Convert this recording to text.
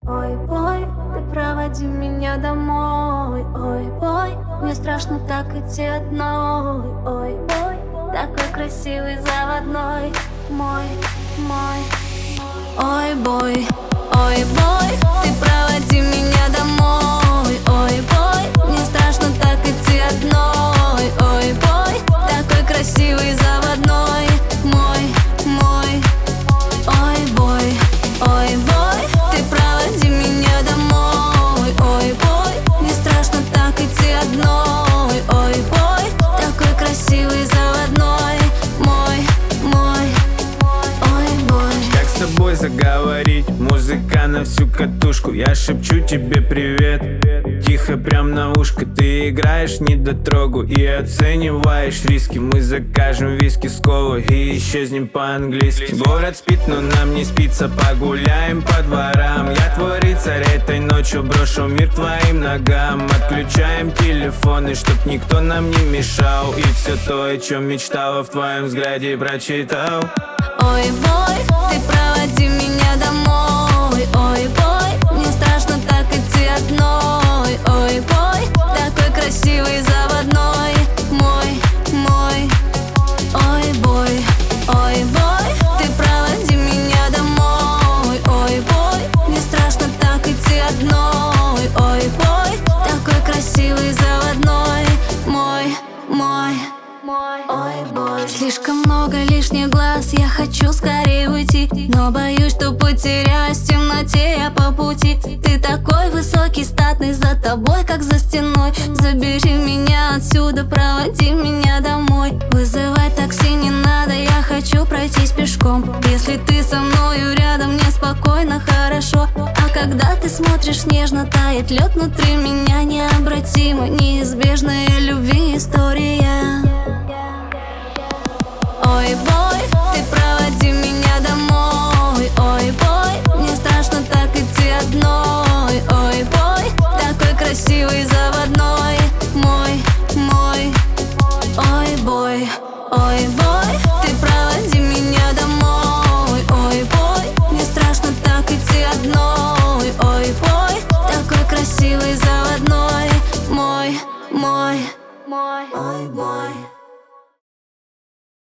Ой, бой, ты проводи меня домой. Ой, бой, мне страшно так идти одной. Ой, бой, такой красивый заводной. Мой. Ой, бой, ты проводи меня домой. Ой, бой, мне страшно так идти одной. Ой, бой, такой красивый заводной. Мой. Ой, бой, ты проводи меня домой. Ой, бой, мне страшно так идти одной. Ой, бой, такой красивый заводной. Мой. Ой, бой. Как с тобой заговорить? Музыка на всю катушку. Я шепчу тебе привет, тихо прям на ушко. Ты играешь недотрогу и оцениваешь риски. Мы закажем виски с колой и исчезнем по-английски. Город спит, но нам не спится. Погуляем по дворам. Я твой рыцарь, этой ночью брошу мир твоим ногам. Отключаем телефоны, чтоб никто нам не мешал. И все то, о чем мечтала, в твоем взгляде прочитал. Ой, бой, ты проводи меня домой. Ой, бой, мне страшно так идти одной. Ой, бой, такой красивый заводной. Мой. Ой, бой, ты проводи меня домой. Ой, бой, мне страшно так идти одной. Ой, бой, такой красивый заводной. Мой. Ой, бой. Слишком много лишних глаз, я хочу скорее уйти, но боюсь, что потеряюсь в темноте я по пути. Ты такой высокий, статный, за тобой, как за стеной. Забери меня отсюда, проводи меня домой. Вызывать такси не надо, я хочу пройтись пешком. Если ты со мною рядом, мне спокойно, хорошо. А когда ты смотришь нежно, тает лед внутри меня. Необратимо, неизбежная любви история. Ой, бой, ты проводи меня домой. Ой, бой, мне страшно так идти одной. Ой, бой, такой красивый заводной. Мой. Ой, бой, ты проводи меня домой. Ой, бой, мне страшно так идти одной. Ой, бой, такой красивый заводной. Мой. Ой, бой.